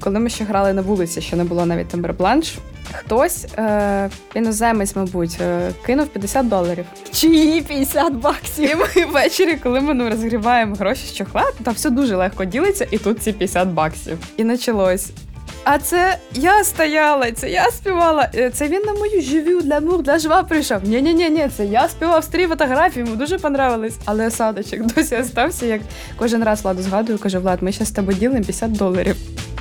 коли ми ще грали на вулиці, ще не було навіть Тимбербланш, хтось, іноземець, мабуть, кинув $50. Чиї $50? І ми ввечері, коли ми розгрібаємо гроші з чохла, там все дуже легко ділиться, і тут ці $50. І почалось. А це я стояла, це я співала, це він на мою «Je для l'amour, для жва» прийшов. Ні, це я співав з 3 фотографії, йому дуже понравилось. Але осадочок досі остався, як кожен раз Владу згадую, кажу: Влад, ми зараз з тобою ділимо $50.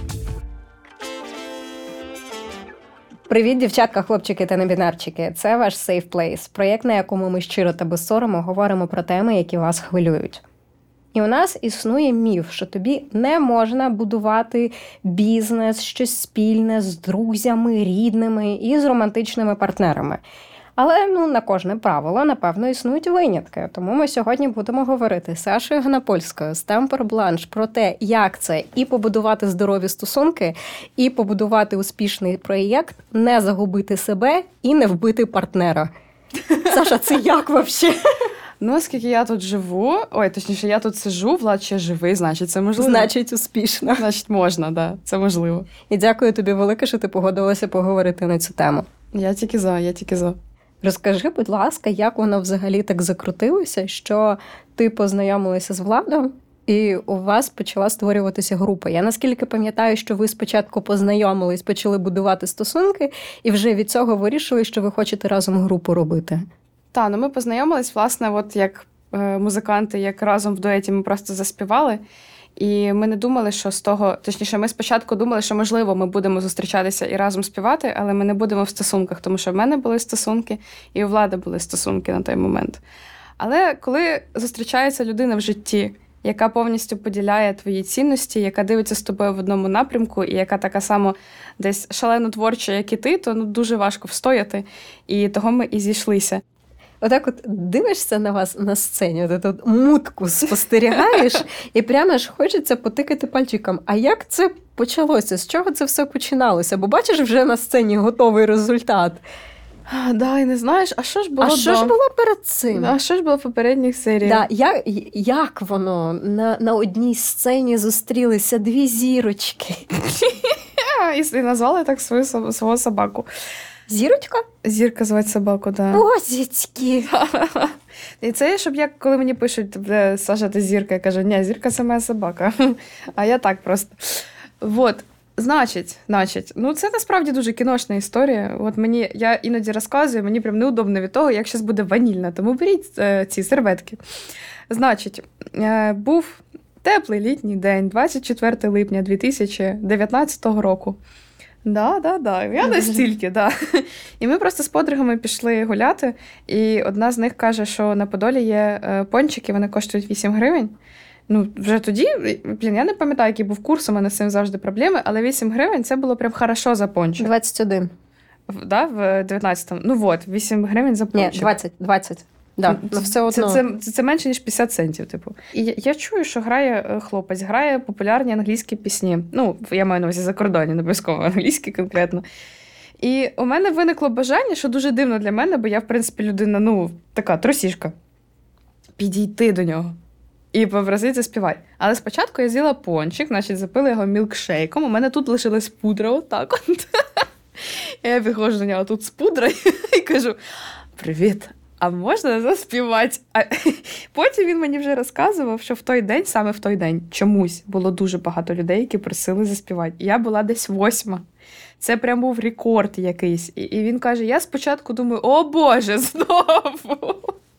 Привіт, дівчатка, хлопчики та небінарчики. Це ваш Safe Place, проєкт, на якому ми щиро та без сорому говоримо про теми, які вас хвилюють. І у нас існує міф, що тобі не можна будувати бізнес, щось спільне з друзями, рідними і з романтичними партнерами. Але на кожне правило, напевно, існують винятки. Тому ми сьогодні будемо говорити з Сашою Гнапольською з Temperblanche про те, як це і побудувати здорові стосунки, і побудувати успішний проєкт, не загубити себе і не вбити партнера. Саша, це як взагалі? Оскільки я тут живу, точніше, я тут сиджу, Влад ще живий, значить, це можливо. Значить, успішно. Значить, можна, да, це можливо. І дякую тобі велике, що ти погодилася поговорити на цю тему. Я тільки за. Розкажи, будь ласка, як воно взагалі так закрутилося, що ти познайомилася з Владом, і у вас почала створюватися група. Я наскільки пам'ятаю, що ви спочатку познайомились, почали будувати стосунки, і вже від цього вирішили, що ви хочете разом групу робити. Так, ми познайомились, власне, от як музиканти, як разом в дуеті ми просто заспівали. І ми не думали, що з того... Точніше, ми спочатку думали, що, можливо, ми будемо зустрічатися і разом співати, але ми не будемо в стосунках, тому що в мене були стосунки, і у Влади були стосунки на той момент. Але коли зустрічається людина в житті, яка повністю поділяє твої цінності, яка дивиться з тобою в одному напрямку, і яка така само десь шалено творча, як і ти, то дуже важко встояти. І того ми і зійшлися. Отак от дивишся на вас на сцені, ти тут мутку спостерігаєш, і прямо ж хочеться потикати пальчиком. А як це почалося? З чого це все починалося? Бо бачиш вже на сцені готовий результат. Да, і не знаєш, а що ж було що ж було перед цим? А що ж було в попередніх серіях? Да, як воно на одній сцені зустрілися 2 зірочки? І назвали так свого собаку. Зірочка? Зірка звати собаку, так. Да. О, зірки! І це, щоб коли мені пишуть, Саша, ти зірка, я кажу, ні, зірка – це моя собака. А я так просто. Вот. Значить, це насправді дуже кіношна історія. От я іноді розказую, мені прям неудобно від того, як зараз буде ванільна, тому беріть ці серветки. Значить, був теплий літній день, 24 липня 2019 року. Да. Я настільки, да. І ми просто з подругами пішли гуляти, і одна з них каже, що на Подолі є пончики, вони коштують 8 гривень. Вже тоді, я не пам'ятаю, який був курс, у мене з цим завжди проблеми, але 8 гривень – це було прям хорошо за пончик. 21. Да, в 19-му. 8 гривень за пончик. Ні, 20. Да, все одно. Це менше, ніж 50 центів, типу. І я чую, що грає хлопець, грає популярні англійські пісні. Я маю на увазі закордонні, не обов'язково англійські конкретно. І у мене виникло бажання, що дуже дивно для мене, бо я, в принципі, людина, така трусішка. Підійти до нього і попросити заспівати. Але спочатку я з'їла пончик, значить, запила його мілкшейком. У мене тут лишилась пудра отак от. Я підходжу до нього тут з пудрою і кажу: «Привіт, а можна заспівати?» Потім він мені вже розказував, що саме в той день, чомусь було дуже багато людей, які просили заспівати. І я була десь 8. Це прям був рекорд якийсь. І він каже, я спочатку думаю, о Боже, знову!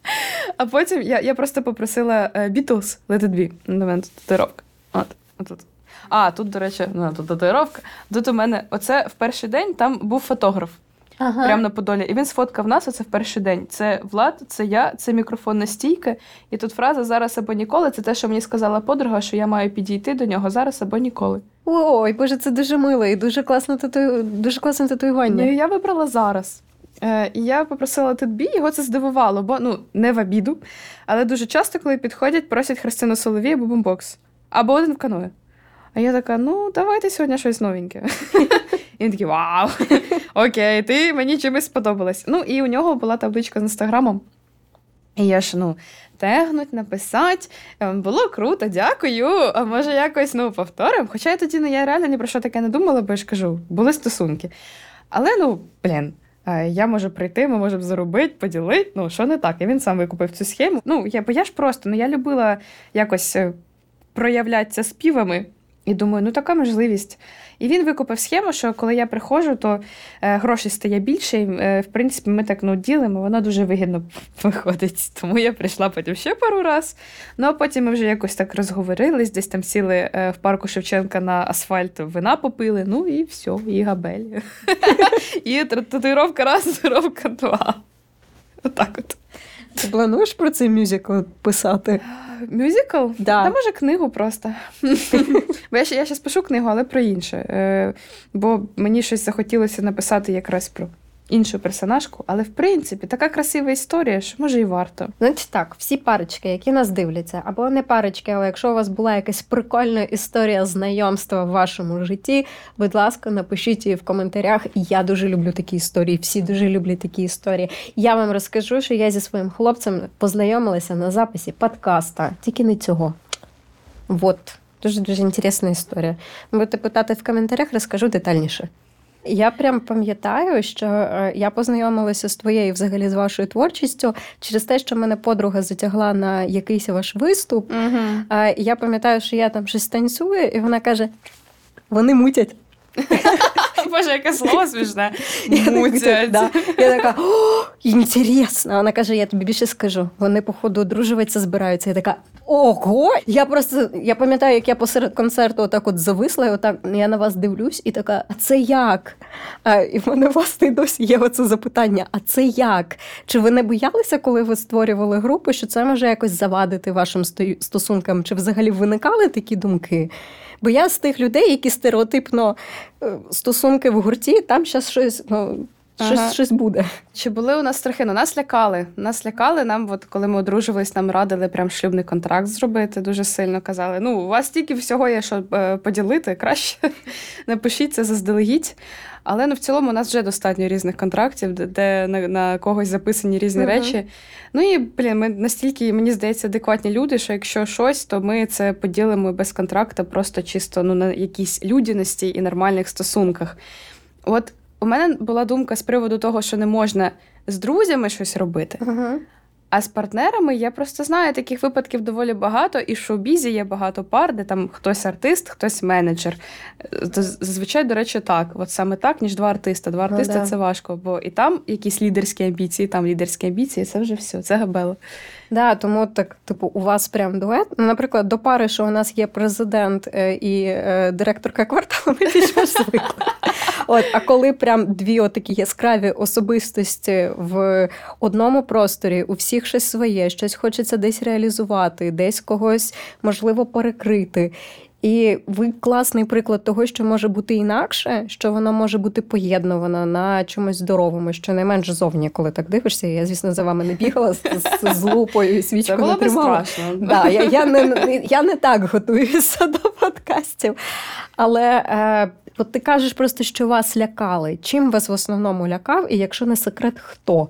А потім я просто попросила Beatles Let It Be. На мене тут татуїровка. Тут. Тут, до речі, тут татуїровка. Тут у мене, оце в перший день, там був фотограф. Ага. Прямо на Подолі. І він сфоткав нас оце в перший день. Це Влад, це я, це мікрофонна стійка. І тут фраза «зараз або ніколи» – це те, що мені сказала подруга, що я маю підійти до нього зараз або ніколи. Ой, Боже, це дуже мило і дуже класне татуювання. І я вибрала зараз. І я попросила Тедбі, його це здивувало, бо, не в обіду, але дуже часто, коли підходять, просять Христину Соловій або бумбокс. Або один в каное. А я така, давайте сьогодні щось новеньке. І він такий, вау, окей, ти мені чимось сподобалась. І у нього була табличка з Інстаграмом. І я ж, тегнуть, написати, було круто, дякую, а може якось, повторимо. Хоча я тоді, я реально ні про що таке не думала, бо я ж кажу, були стосунки. Але, я можу прийти, ми можемо заробити, поділити, що не так. І він сам викупив цю схему. Бо я ж просто, я любила якось проявлятися співами. І думаю, така можливість. І він викупив схему, що коли я приходжу, то грошей стає більше, і, в принципі, ми так ділимо, воно дуже вигідно виходить. Тому я прийшла потім ще пару раз. А потім ми вже якось так розговорились, десь там сіли в парку Шевченка на асфальт, вина попили, і все, і габель. І татуїровка раз, татуїровка два. Отак от. Ти плануєш про цей мюзикл писати? Мюзикл? Да. Та може книгу просто. Бо я зараз пишу книгу, але про інше. Бо мені щось захотілося написати якраз про іншу персонажку. Але, в принципі, така красива історія, що може і варто. Значить так, всі парочки, які нас дивляться, або не парочки, але якщо у вас була якась прикольна історія знайомства в вашому житті, будь ласка, напишіть її в коментарях. Я дуже люблю такі історії, всі дуже люблять такі історії. Я вам розкажу, що я зі своїм хлопцем познайомилася на записі подкаста, тільки не цього. Вот. Дуже-дуже інтересна історія. Будете питати в коментарях, розкажу детальніше. Я прям пам'ятаю, що я познайомилася з твоєю, взагалі, з вашою творчістю через те, що мене подруга затягла на якийсь ваш виступ. Угу. Я пам'ятаю, що я там щось танцюю, і вона каже, вони мутять. Боже, яке слово смішне. Мутять. Да. Я така, інтересно. Вона каже, я тобі більше скажу. Вони, походу, одружуватися збираються. Я така, ого! Я пам'ятаю, як я посеред концерту отак от зависла, і отак я на вас дивлюсь, і така, а це як? І в мене у вас і досі є оце запитання, а це як? Чи ви не боялися, коли ви створювали групу, що це може якось завадити вашим стосункам? Чи взагалі виникали такі думки? Бо я з тих людей, які стереотипно стосунки в гурті, там зараз щось буде. Чи були у нас страхи? Нас лякали. Нам, коли ми одружувались, нам радили прям шлюбний контракт зробити. Дуже сильно казали, у вас тільки всього є, що поділити, краще напишіть це заздалегідь. Але в цілому у нас вже достатньо різних контрактів, де на когось записані різні речі. Ми настільки, мені здається, адекватні люди, що якщо щось, то ми це поділимо без контракту, просто чисто на якійсь людяності і нормальних стосунках. От у мене була думка з приводу того, що не можна з друзями щось робити, а з партнерами я просто знаю, таких випадків доволі багато, і в шоу-бізі є багато пар, де там хтось артист, хтось менеджер. Зазвичай, до речі, так. От саме так, ніж два артиста. Два артиста – це важко, бо і там якісь лідерські амбіції, там лідерські амбіції, це вже все, це габело. Да, тому так, у вас прям дует. Наприклад, до пари, що у нас є президент і директорка кварталу, ми більш-менш звикли. А коли прям дві отакі яскраві особистості в одному просторі, у всіх щось своє, щось хочеться десь реалізувати, десь когось, можливо, перекрити. І ви класний приклад того, що може бути інакше, що воно може бути поєднувано на чомусь здоровому, що найменш зовні, коли так дивишся. Я, звісно, за вами не бігала з лупою і свічку не тримала. Це було б страшно. Да, я не так готуюся до подкастів. Але от ти кажеш просто, що вас лякали. Чим вас в основному лякав? І якщо не секрет, хто?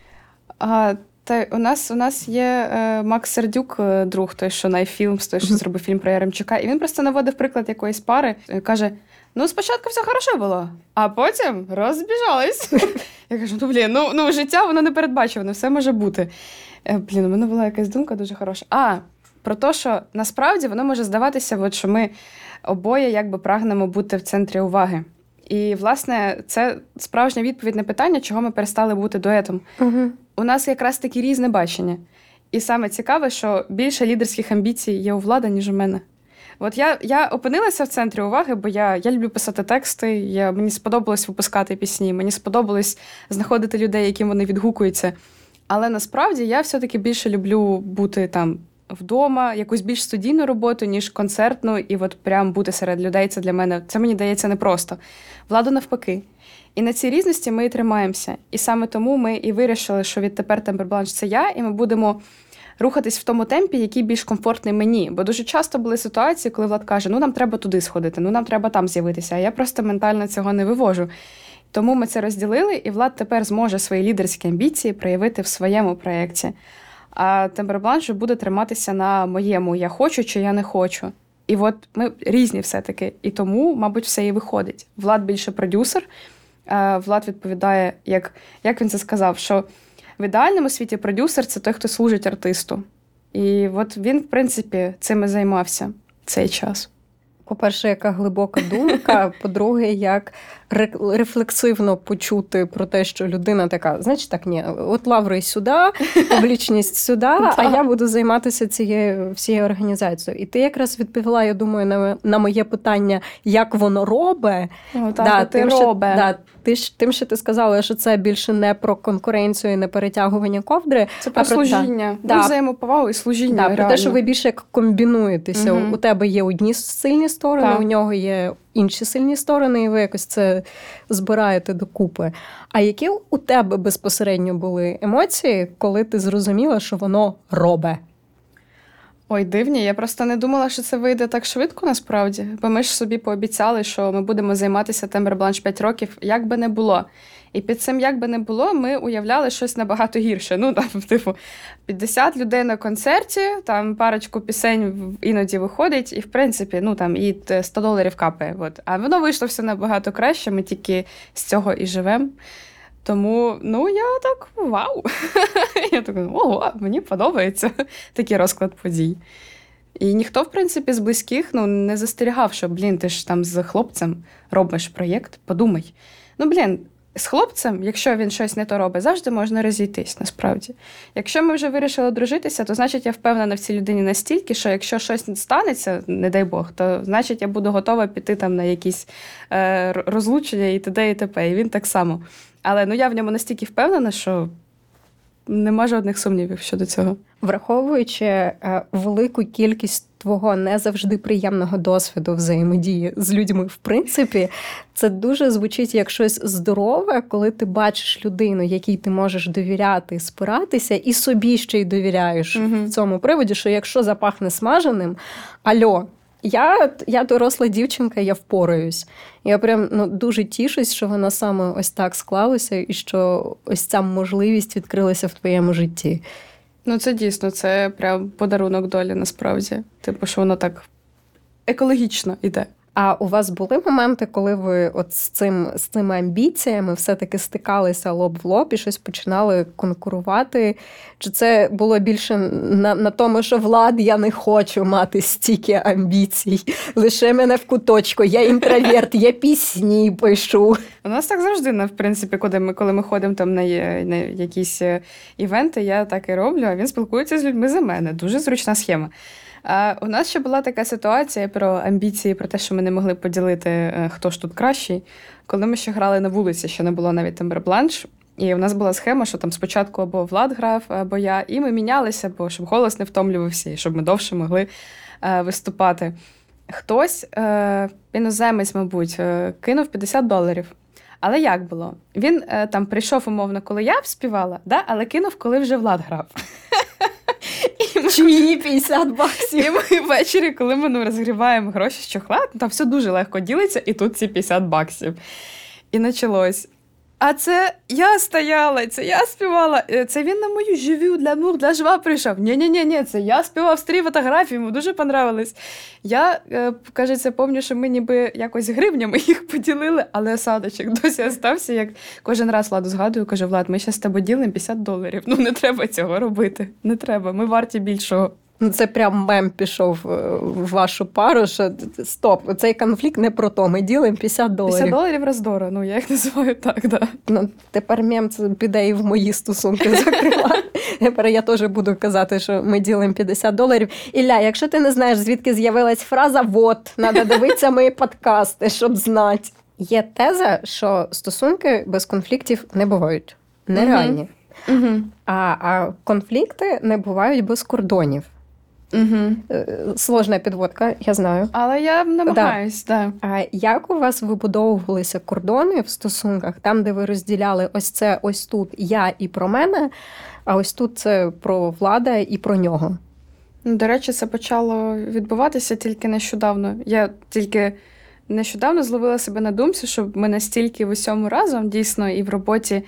У нас є Макс Сердюк, друг, той, що найфільм, той, що зробив фільм про Яремчука, і він просто наводив приклад якоїсь пари, каже, спочатку все хорошо було, а потім розбіжались. Я кажу, життя, воно не передбачуване, все може бути. У мене була якась думка дуже хороша. Про те, що насправді воно може здаватися, що ми обоє якби прагнемо бути в центрі уваги. І, власне, це справжня відповідь на питання, чого ми перестали бути дуетом. У нас якраз таки різне бачення. І саме цікаве, що більше лідерських амбіцій є у Влада, ніж у мене. От я опинилася в центрі уваги, бо я люблю писати тексти, мені сподобалось випускати пісні, мені сподобалось знаходити людей, яким вони відгукуються. Але насправді я все-таки більше люблю бути там вдома, якусь більш студійну роботу, ніж концертну, і от прям бути серед людей, це для мене, це мені дається непросто. Владу навпаки. І на цій різності ми і тримаємося. І саме тому ми і вирішили, що відтепер Тембербланш – це я, і ми будемо рухатись в тому темпі, який більш комфортний мені. Бо дуже часто були ситуації, коли Влад каже, нам треба туди сходити, нам треба там з'явитися, а я просто ментально цього не вивожу. Тому ми це розділили, і Влад тепер зможе свої лідерські амбіції проявити в своєму проєкті. а Тембербланш вже буде триматися на моєму «я хочу» чи «я не хочу». І от ми різні все-таки. І тому, мабуть, все і виходить. Влад більше продюсер. Влад відповідає, як він це сказав, що в ідеальному світі продюсер – це той, хто служить артисту. І от він, в принципі, цим і займався цей час. По-перше, яка глибока думка. По-друге, як рефлексивно почути про те, що людина така, значить так, ні, от лаври сюди, публічність сюди, а я буду займатися цією всією організацією. І ти якраз відповіла, я думаю, на моє питання, як воно робить. Тим, що ти сказала, що це більше не про конкуренцію і не перетягування ковдри. Це про служіння. Взаємоповагу і служіння. Про те, що ви більше як комбінуєтеся. У тебе є одні сильні сторони, у нього є інші сильні сторони, і ви якось це збираєте докупи. А які у тебе безпосередньо були емоції, коли ти зрозуміла, що воно робить? Ой, дивні. Я просто не думала, що це вийде так швидко, насправді. Бо ми ж собі пообіцяли, що ми будемо займатися Тембербланш 5 років, як би не було. І під цим «як би не було» ми уявляли щось набагато гірше. Ну, там, 50 людей на концерті, там парочку пісень іноді виходить, і, в принципі, і $100 капає. От. А воно вийшло все набагато краще, ми тільки з цього і живемо. Тому, я так, вау! Я так, ого, мені подобається такий розклад подій. І ніхто, в принципі, з близьких не застерігав, що, ти ж там з хлопцем робиш проєкт, подумай. З хлопцем, якщо він щось не то робить, завжди можна розійтись, насправді. Якщо ми вже вирішили дружитися, то, значить, я впевнена в цій людині настільки, що якщо щось станеться, не дай Бог, то, значить, я буду готова піти там на якісь розлучення і т.д. і т.п. І він так само. Але я в ньому настільки впевнена, що нема жодних сумнівів щодо цього. Враховуючи велику кількість твого не завжди приємного досвіду взаємодії з людьми, в принципі, це дуже звучить як щось здорове, коли ти бачиш людину, якій ти можеш довіряти, спиратися, і собі ще й довіряєш в цьому приводі, що якщо запахне смаженим, альо, я доросла дівчинка, я впораюсь. Я прям дуже тішусь, що воно саме ось так склалося, і що ось ця можливість відкрилася в твоєму житті. Це дійсно, це прям подарунок долі, насправді. Що воно так екологічно йде. А у вас були моменти, коли ви от з цими амбіціями все-таки стикалися лоб в лоб і щось починали конкурувати? Чи це було більше на тому, що Влад, я не хочу мати стільки амбіцій, лише мене в куточку, я інтроверт, я пісні пишу? У нас так завжди, в принципі, коли ми ходимо там на якісь івенти, я так і роблю, а він спілкується з людьми за мене. Дуже зручна схема. У нас ще була така ситуація про амбіції, про те, що ми не могли поділити, хто ж тут кращий. Коли ми ще грали на вулиці, ще не було навіть Тембербланш, і у нас була схема, що там спочатку або Влад грав, або я, і ми мінялися, щоб голос не втомлювався, і щоб ми довше могли виступати. Хтось, іноземець, мабуть, кинув $50. Але як було? Він там прийшов, умовно, коли я співала, але кинув, коли вже Влад грав. Чиї $50? І ми ввечері, коли ми розгріваємо гроші з чохла, там все дуже легко ділиться, і тут ці $50. І почалось. А це я стояла, це я співала, це він на мою «Je для l'amour, для joie» прийшов. Ні, це я співав 3 фотографії, йому дуже понравилось. Я, кажеться, пам'ятаю, що ми ніби якось гривнями їх поділили, але осадочок досі остався, як кожен раз Владу згадую, кажу, Влад, ми зараз з тобою ділимо $50. Не треба цього робити, не треба, ми варті більшого. Це прям мем пішов в вашу пару, що стоп, цей конфлікт не про то, ми ділимо $50. $50 роздора, я їх називаю так, да. Тепер мем це піде і в мої стосунки, зокрема. Тепер я теж буду казати, що ми ділимо $50. Ілля, якщо ти не знаєш, звідки з'явилась фраза «вот», треба дивитися мої подкасти, щоб знати. Є теза, що стосунки без конфліктів не бувають. Нереальні. А конфлікти не бувають без кордонів. Сложна підводка, я знаю. Але я намагаюсь, так. А як у вас вибудовувалися кордони в стосунках, там, де ви розділяли ось це, ось тут я і про мене, а ось тут це про Влада і про нього? До речі, це почало відбуватися тільки нещодавно. Я тільки нещодавно зловила себе на думці, що ми настільки в усьому разом, дійсно, і в роботі,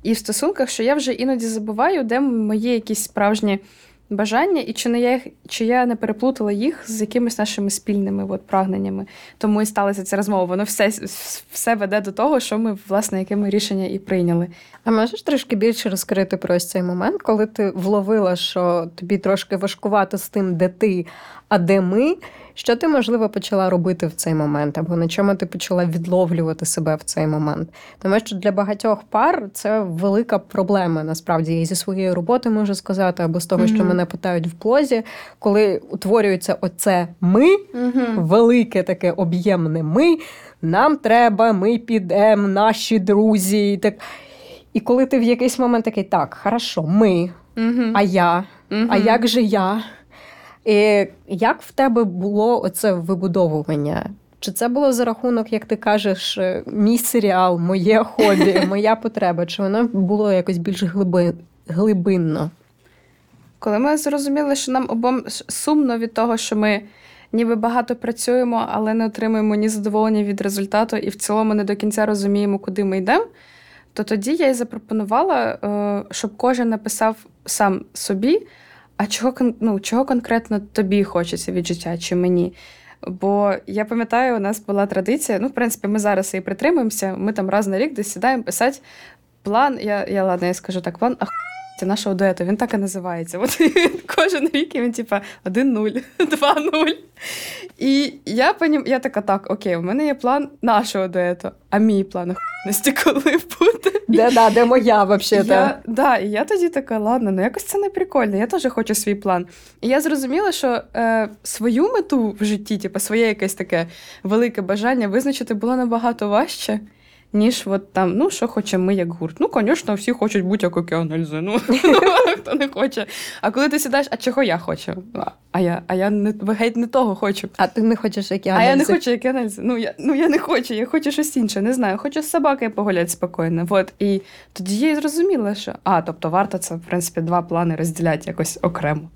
і в стосунках, що я вже іноді забуваю, де мої якісь справжні бажання, і чи я не переплутала їх з якимись нашими спільними прагненнями. Тому і сталася ця розмова. Воно все веде до того, що ми, власне, яке ми рішення і прийняли. А можеш трішки більше розкрити про ось цей момент, коли ти вловила, що тобі трошки важкувато з тим, де ти, а де ми? Що ти, можливо, почала робити в цей момент? Або на чому ти почала відловлювати себе в цей момент? Тому що для багатьох пар це велика проблема, насправді. Я зі своєї роботи можу сказати, або з того, що мене питають в блозі, коли утворюється оце «ми», велике таке об'ємне «ми», нам треба, ми підемо, наші друзі. Так. І коли ти в якийсь момент такий, так, хорошо, ми, а я, а як же я? І як в тебе було оце вибудовування? Чи це було за рахунок, як ти кажеш, мій серіал, моє хобі, моя потреба? Чи воно було якось більш глибинно? Коли ми зрозуміли, що нам обом сумно від того, що ми ніби багато працюємо, але не отримуємо ні задоволення від результату, і в цілому не до кінця розуміємо, куди ми йдемо, то тоді я й запропонувала, щоб кожен написав сам собі, а чого конкретно тобі хочеться від життя, чи мені. Бо я пам'ятаю, у нас була традиція, в принципі, ми зараз і притримуємося, ми там раз на рік десь сідаємо писати план, я скажу так, план нашого дуету, він так і називається. От кожен рік він, 1-0, 2-0. І я така, так, окей, у мене є план нашого дуету, а мій план охуєнності коли буде. Де моя, взагалі. І я тоді така, ладно, якось це не прикольно, я теж хочу свій план. І я зрозуміла, що свою мету в житті, своє якесь таке велике бажання визначити було набагато важче, ніж що хочемо ми як гурт. Звісно, всі хочуть бути як Океан Ельзи. Хто не хоче. А коли ти сідаєш, а чого я хочу? А я геть не того хочу. А ти не хочеш Океан Ельзи? А я не хочу Океан Ельзи. Я не хочу, я хочу щось інше, не знаю. Хочу з собакою погуляти спокійно. І тоді я і зрозуміла, що тобто варто це, в принципі, два плани розділяти якось окремо.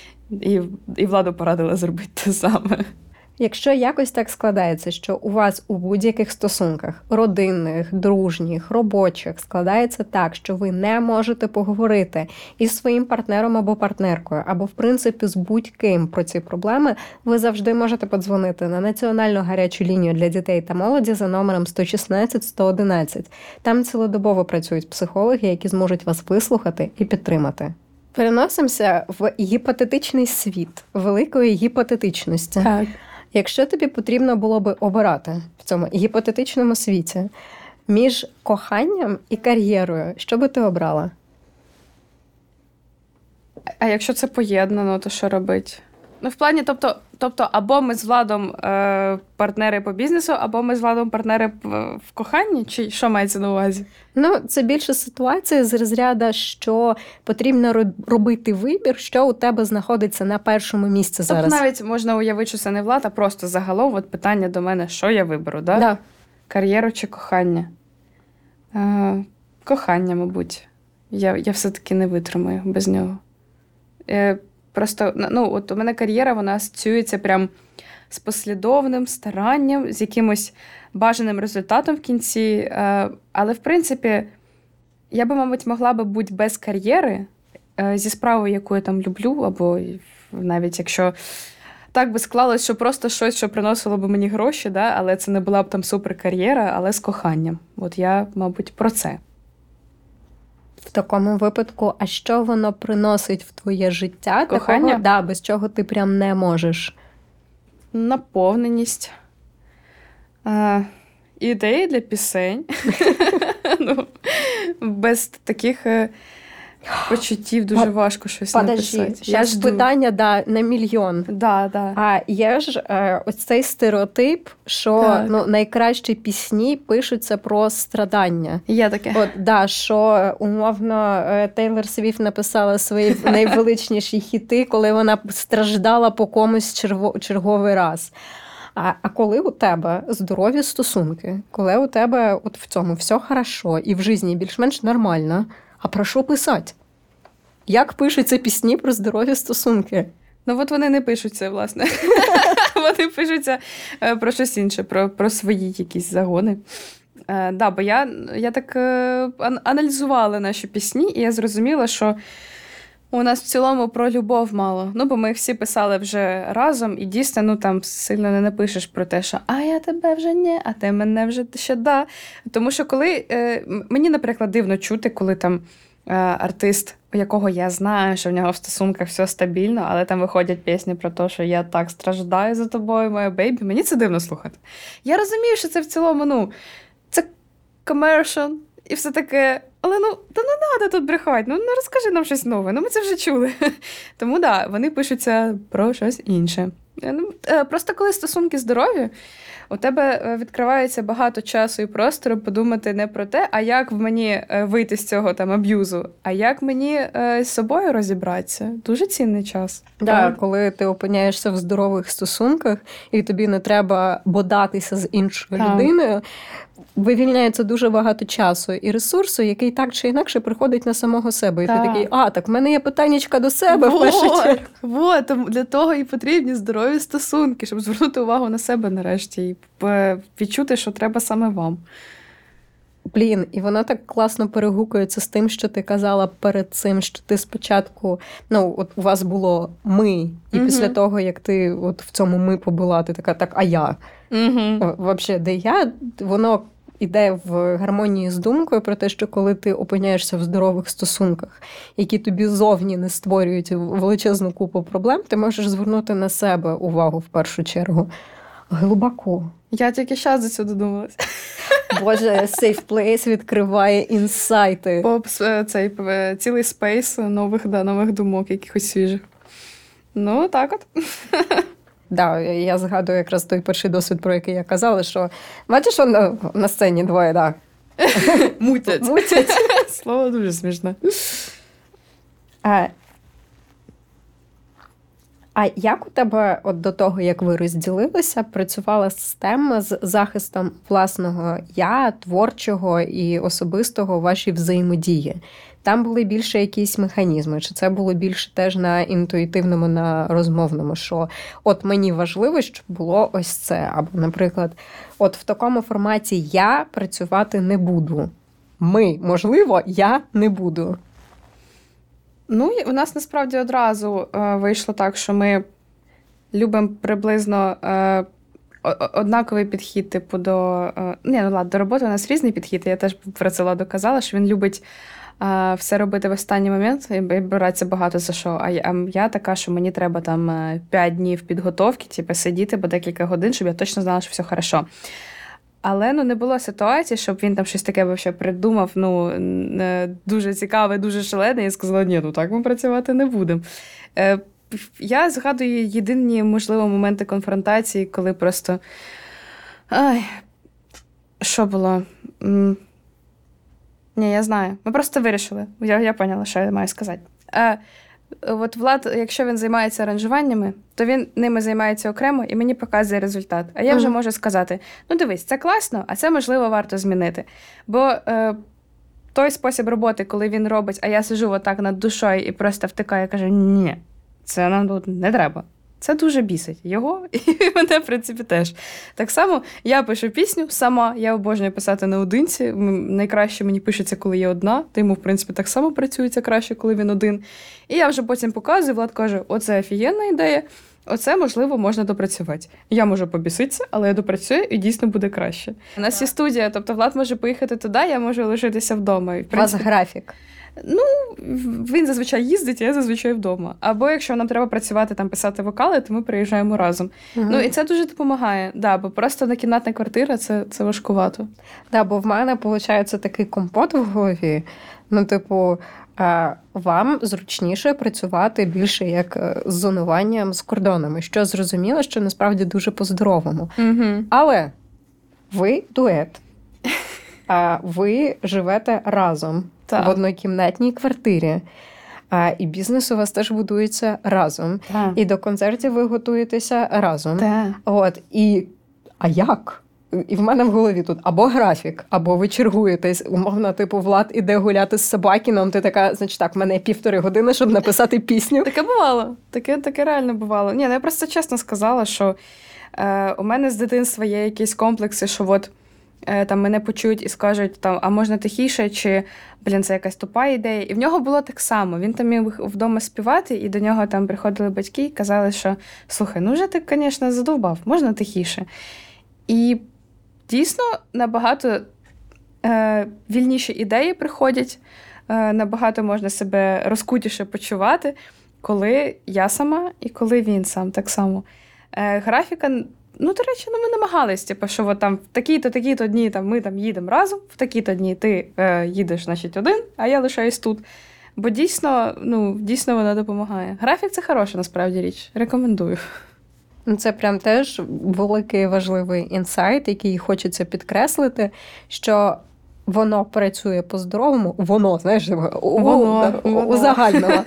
І Владу порадила зробити те саме. Якщо якось так складається, що у вас у будь-яких стосунках, родинних, дружніх, робочих, складається так, що ви не можете поговорити із своїм партнером або партнеркою, або, в принципі, з будь-ким про ці проблеми, ви завжди можете подзвонити на національну гарячу лінію для дітей та молоді за номером 116-111. Там цілодобово працюють психологи, які зможуть вас вислухати і підтримати. Переносимося в гіпотетичний світ великої гіпотетичності. Так. Якщо тобі потрібно було би обирати в цьому гіпотетичному світі між коханням і кар'єрою, що би ти обрала? А якщо це поєднано, то що робити? В плані, тобто, або ми з Владом партнери по бізнесу, або ми з Владом партнери в коханні? Чи що мається на увазі? Це більше ситуація з розряду, що потрібно робити вибір, що у тебе знаходиться на першому місці зараз. Тобто навіть можна уявити, що це не Влад, а просто загалом питання до мене, що я виберу, да? Да. Кар'єру чи кохання? Кохання, мабуть. Я все-таки не витримаю без нього. Просто, у мене кар'єра, вона асоціюється прям з послідовним старанням, з якимось бажаним результатом в кінці. Але, в принципі, я би, мабуть, могла би бути без кар'єри, зі справою, яку я там люблю, або навіть якщо так би склалось, що просто щось, що приносило би мені гроші, да? Але це не була б там суперкар'єра, але з коханням. Я, мабуть, про це. В такому випадку, а що воно приносить в твоє життя? Кохання? Такого, без чого ти прям не можеш? Наповненість. Ідеї для пісень. Без таких почуттів дуже важко щось написати. Зараз питання, на мільйон. Да. А є ж ось цей стереотип, що найкращі пісні пишуться про страдання. Є таке. Що умовно Тейлор Свіфт написала свої найвеличніші хіти, коли вона страждала по комусь черговий раз. А коли у тебе здорові стосунки, коли у тебе в цьому все хорошо і в житті більш-менш нормально, а про що писати? Як пишуться пісні про здорові стосунки? Вони не пишуться, власне. Вони пишуться про щось інше, про свої якісь загони. Да, бо я так аналізувала наші пісні, і я зрозуміла, що у нас в цілому про любов мало. Ну, бо ми всі писали вже разом, і дійсно, ну, там сильно не напишеш про те, що «а я тебе вже ні, а ти мене вже ще да». Тому що коли... Мені, наприклад, дивно чути, коли там артист, у якого я знаю, що в нього в стосунках все стабільно, але там виходять пісні про те, що я так страждаю за тобою, моя бейбі. Мені це дивно слухати. Я розумію, що це в цілому, ну, це комершн і все таке. Але ну, та не треба тут брехати, ну не розкажи нам щось нове, ну ми це вже чули. Тому да, вони пишуться про щось інше. Просто коли стосунки здорові, у тебе відкривається багато часу і простору подумати не про те, а як в мені вийти з цього там аб'юзу, а як мені з собою розібратися. Дуже цінний час. Да, коли ти опиняєшся в здорових стосунках, і тобі не треба бодатися з іншою людиною, вивільняється дуже багато часу і ресурсу, який так чи інакше приходить на самого себе. І ти такий, так в мене є питаннячка до себе в першу чергу. Вот, для того і потрібні здорові стосунки, щоб звернути увагу на себе нарешті і відчути, що треба саме вам. Блін, і воно так класно перегукується з тим, що ти казала перед цим, що ти спочатку, ну, от у вас було «ми», і після того, як ти от в цьому «ми» побула, ти така, так, а я? Взагалі, де я? Воно іде в гармонії з думкою про те, що коли ти опиняєшся в здорових стосунках, які тобі зовні не створюють величезну купу проблем, ти можеш звернути на себе увагу в першу чергу. Глибоко. Я тільки зараз до цього додумалась. Боже, Safe Place відкриває інсайти. Цілий спейс нових думок, якихось свіжих. Ну, так от. Да, я згадую якраз той перший досвід, про який я казала, що бачиш, що на сцені двоє, да. Мутять. Слово дуже смішне. А як у тебе от до того, як ви розділилися, працювала система з захистом власного я, творчого і особистого в вашій взаємодії? Там були більше якісь механізми? Чи це було більше теж на інтуїтивному, на розмовному? Що от мені важливо, щоб було ось це. Або, наприклад, от в такому форматі я працювати не буду. Ми, можливо, я не буду. Ну, у нас насправді одразу вийшло так, що ми любимо приблизно однаковий підхід, типу, до роботи у нас різний підхід. Я теж про це Ладу казала, що він любить все робити в останній момент і братися багато за що. А я така, що мені треба там 5 днів підготовки, типу, сидіти по декілька годин, щоб я точно знала, що все хорошо. Але не було ситуації, щоб він там щось таке вообще придумав, дуже цікаве, дуже шалене, і сказала, ні, так ми працювати не будемо. Я згадую єдині, можливо, моменти конфронтації, коли просто... Що було? Ні, я знаю. Ми просто вирішили. Я поняла, що я маю сказати. От Влад, якщо він займається аранжуваннями, то він ними займається окремо і мені показує результат. А я вже можу сказати, дивись, це класно, а це, можливо, варто змінити. Бо той спосіб роботи, коли він робить, а я сиджу отак над душою і просто втикаю і кажу, ні, це нам тут не треба. Це дуже бісить його і мене, в принципі, теж. Так само я пишу пісню сама, я обожнюю писати наодинці. Найкраще мені пишеться, коли є одна, та йому, в принципі, так само працюється краще, коли він один. І я вже потім показую, Влад каже, оце офігенна ідея, оце, можливо, можна допрацювати. Я можу побіситися, але я допрацюю і дійсно буде краще. У нас є студія, тобто Влад може поїхати туди, я можу лишитися вдома. І, в принципі, у вас графік? Він зазвичай їздить, а я зазвичай вдома. Або якщо нам треба працювати, там писати вокали, то ми приїжджаємо разом. І це дуже допомагає. Да, бо просто однокімнатна квартира це важкувато. Да, бо в мене, виходить, такий компот в голові. Вам зручніше працювати більше як з зонуванням, з кордонами, що зрозуміло, що насправді дуже по-здоровому. Але ви дует. Ви живете разом в однокімнатній квартирі. І бізнес у вас теж будується разом. І до концертів ви готуєтеся разом. А як? І в мене в голові тут або графік, або ви чергуєтесь. Умовно, Влад іде гуляти з Собакіном, ти така, значить так, в мене 1,5 години, щоб написати пісню. Таке бувало. Таке реально бувало. Ні, я просто чесно сказала, що у мене з дитинства є якісь комплекси, що там мене почують і скажуть, там, а можна тихіше, чи, це якась тупа ідея. І в нього було так само. Він там міг вдома співати, і до нього там приходили батьки і казали, що слухай, ну вже ти, звісно, задовбав, можна тихіше. І дійсно набагато вільніші ідеї приходять, набагато можна себе розкутіше почувати, коли я сама і коли він сам так само. Графіка, до речі, ми намагались, що от там в такі-то дні ми там їдемо разом, в такі-то дні ти їдеш, значить, один, а я лишаюсь тут. Бо дійсно вона допомагає. Графік – це хороша, насправді, річ. Рекомендую. Це прям теж великий важливий інсайт, який хочеться підкреслити, що воно працює по-здоровому, у загальному.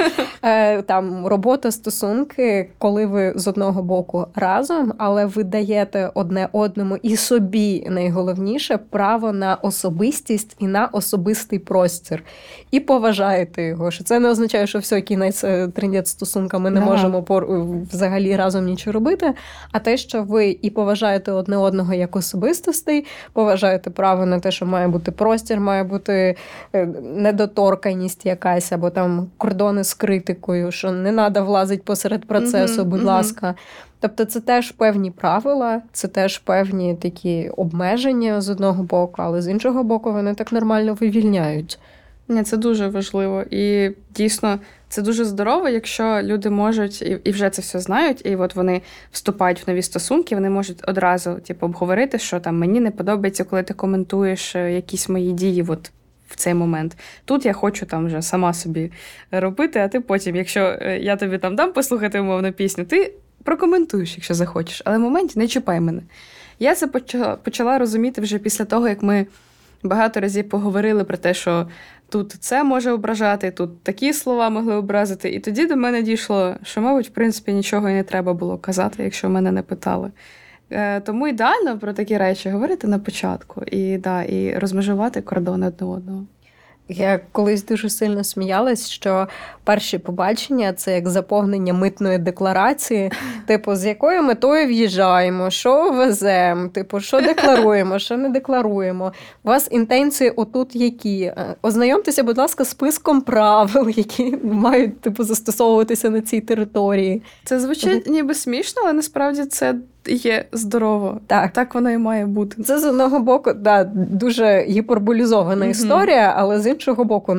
Там робота, стосунки, коли ви з одного боку разом, але ви даєте одне одному і собі, найголовніше, право на особистість і на особистий простір. І поважаєте його. Що це не означає, що все, кінець трендець стосунками, не можемо взагалі разом нічого робити, а те, що ви і поважаєте одне одного як особистостей, поважаєте право на те, що має бути простір, має бути недоторканність якась, або там кордони з критикою, що не треба влазити посеред процесу, будь ласка. Тобто це теж певні правила, це теж певні такі обмеження з одного боку, але з іншого боку вони так нормально вивільняють. Ні, це дуже важливо. І дійсно, це дуже здорово, якщо люди можуть, і вже це все знають, і от вони вступають в нові стосунки, вони можуть одразу обговорити, що там мені не подобається, коли ти коментуєш якісь мої дії от в цей момент. Тут я хочу там вже сама собі робити, а ти потім, якщо я тобі там дам послухати умовну пісню, ти прокоментуєш, якщо захочеш. Але в моменті не чіпай мене. Я це почала розуміти вже після того, як ми багато разів поговорили про те, що тут це може ображати, тут такі слова могли образити. І тоді до мене дійшло, що, мабуть, в принципі, нічого і не треба було казати, якщо мене не питали. Тому ідеально про такі речі говорити на початку і розмежувати кордони одне одного. Я колись дуже сильно сміялась, що перші побачення – це як заповнення митної декларації, з якою метою в'їжджаємо, що веземо, що декларуємо, що не декларуємо. У вас інтенції отут які? Ознайомтеся, будь ласка, з списком правил, які мають застосовуватися на цій території. Це звучить ніби смішно, але насправді це є здорово. Так воно і має бути. Це з одного боку, дуже гіперболізована історія, але з іншого боку,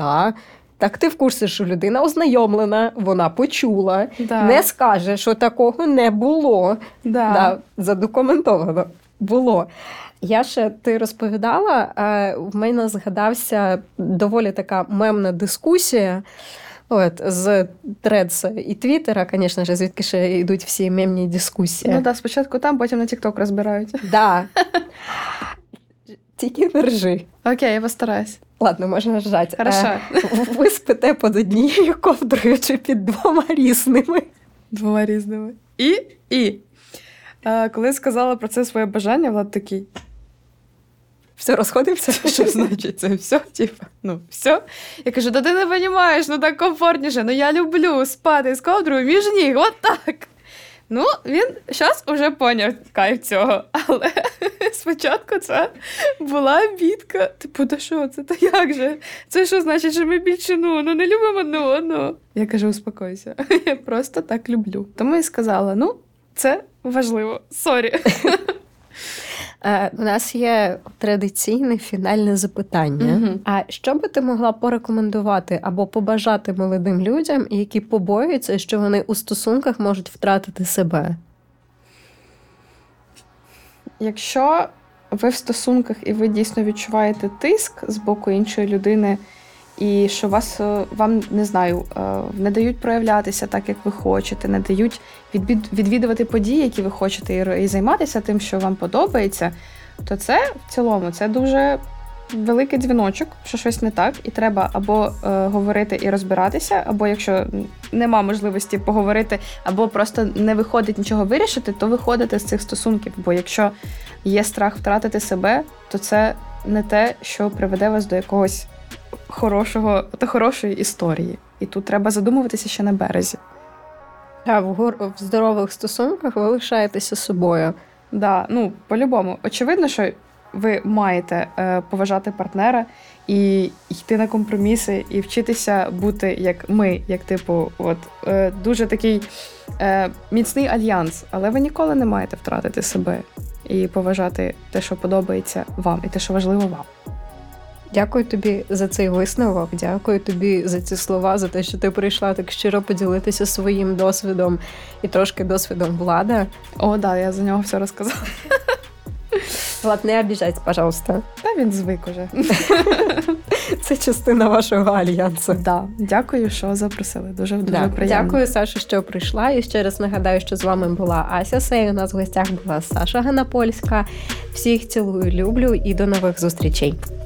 так ти в курсі, що людина ознайомлена, вона почула, не скаже, що такого не було. Задокументовано було. Ти розповідала, в мене згадався доволі така мемна дискусія, з Тредса і Твіттера, звісно ж, звідки ще йдуть всі мемні дискусії. Спочатку там, потім на TikTok розбирають. Тільки не ржи. Окей, я постараюсь. Ладно, можна ржати. Хорошо. Ви спите під однією ковдрою чи під двома різними? Двома різними. І коли сказала про це своє бажання, Влад такий: все, розходимося? Що значить це все? Все? Я кажу, ти не розумієш, так комфортніше. Я люблю спати з ковдрою між ніг, от так. Він зараз вже поняв кайф цього, але спочатку це була бідка. Що це? Та як же? Це що значить, що ми більше не любимо одне одного? Я кажу, успокойся, я просто так люблю. Тому і сказала, це важливо, сорі. У нас є традиційне фінальне запитання. А що би ти могла порекомендувати або побажати молодим людям, які побоюються, що вони у стосунках можуть втратити себе? Якщо ви в стосунках і ви дійсно відчуваєте тиск з боку іншої людини, і що вам, не знаю, не дають проявлятися так, як ви хочете, не дають відвідувати події, які ви хочете, і займатися тим, що вам подобається, то це в цілому це дуже великий дзвіночок, що щось не так, і треба або говорити і розбиратися, або якщо нема можливості поговорити, або просто не виходить нічого вирішити, то виходити з цих стосунків. Бо якщо є страх втратити себе, то це не те, що приведе вас до якогось хорошої історії. І тут треба задумуватися ще на березі. В здорових стосунках ви лишаєтеся собою. По-любому. Очевидно, що ви маєте поважати партнера і йти на компроміси, і вчитися бути як ми, як типу, дуже такий міцний альянс, але ви ніколи не маєте втратити себе і поважати те, що подобається вам, і те, що важливо вам. Дякую тобі за цей висновок, дякую тобі за ці слова, за те, що ти прийшла так щиро поділитися своїм досвідом і трошки досвідом Влада. О, да, я за нього все розказала. Влад, не обіжайся, пожалуйста. Та він звик уже. Це частина вашого альянсу. Да. Дякую, що запросили. Дуже приємно. Дякую, Саша, що прийшла. І ще раз нагадаю, що з вами була Ася Сей. У нас в гостях була Саша Ганапольська. Всіх цілую, люблю і до нових зустрічей.